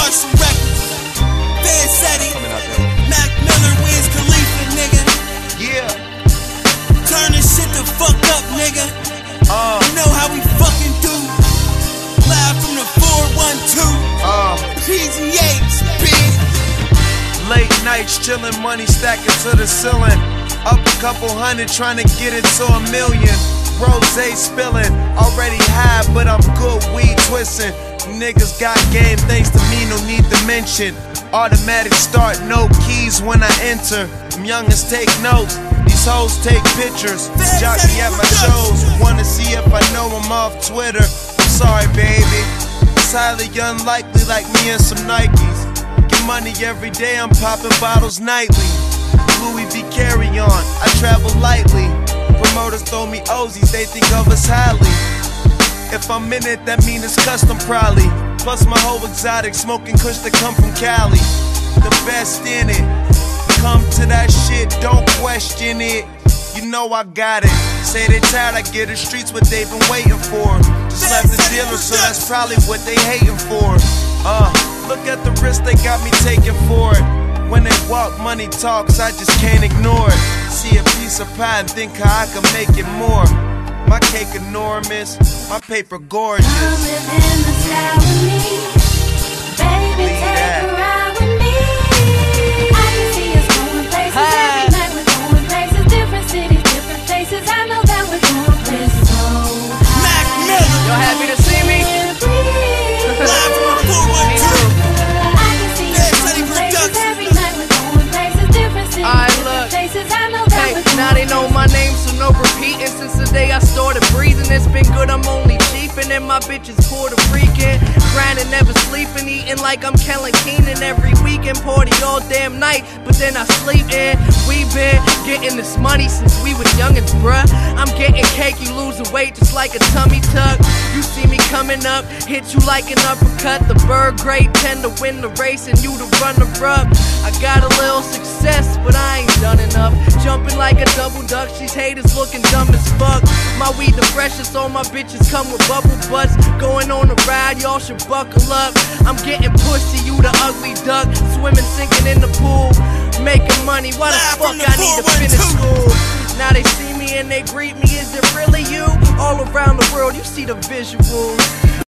Marshall Records, Fed City, Mac Miller, Wiz Khalifa, nigga. Yeah. Turn this shit the fuck up, nigga. You know how we fucking do. Live from the 412. PGH, bitch. Late nights chillin', money stacking to the ceiling. Up a couple hundred trying to get it to $1 million. Rosé spillin', already high, but I'm good weed twistin'. Niggas got game thanks to me, no need to mention. Automatic start, no keys when I enter. Them youngins take notes, these hoes take pictures. Jockey at my shows, wanna see if I know I'm off Twitter. I'm sorry, baby, it's highly unlikely, like me and some Nikes. Get money every day, I'm popping bottles nightly. Louis V carry on, I travel lightly. Promoters throw me Ozies, they think of us highly. If I'm in it, that mean it's custom probably. Plus my whole exotic, smoking kush that come from Cali. The best in it, come to that shit, don't question it. You know I got it. Say they tired, I get the streets what they've been waiting for. Just left the dealer, so that's probably what they hating for. Look at the risk they got me taking for it. When they walk, money talks, I just can't ignore it. See a piece of pie and think how I can make it more. My cake enormous, my paper gorgeous. Come live in the sky with me, baby, take a ride with me. I can see us going places every night. We're going places, different cities, different faces. I know that we're going places so high. Mac Miller. Y'all happy to see me? Live from the 412. I can see us going places every night. We're going places, different cities, different faces. I know that we're going. Now they know my name, so no repeating. Since the day I started breathing, it's been good, I'm only cheapin'. And my bitch is Puerto Rican. Grinding, never sleeping, eating like I'm Kellen Keenan. Every weekend, party all damn night, but then I sleep in. We been getting this money since we was youngins, bruh. I'm getting cake, you losing weight just like a tummy tuck. You see me coming up, hit you like an uppercut. The bird grade 10 to win the race and you the runner-up. I got a little success, but I ain't done enough. Jumping like a double duck, these haters looking dumb as fuck. My weed the freshest, all my bitches come with bubble butts. Going on a ride, y'all should buckle up. I'm getting pussy, you the ugly duck. Swimming, sinking in the pool, making money. Why the fuck I need to finish school? Now they see me and they greet me, is it really you? All around the world, you see the visuals.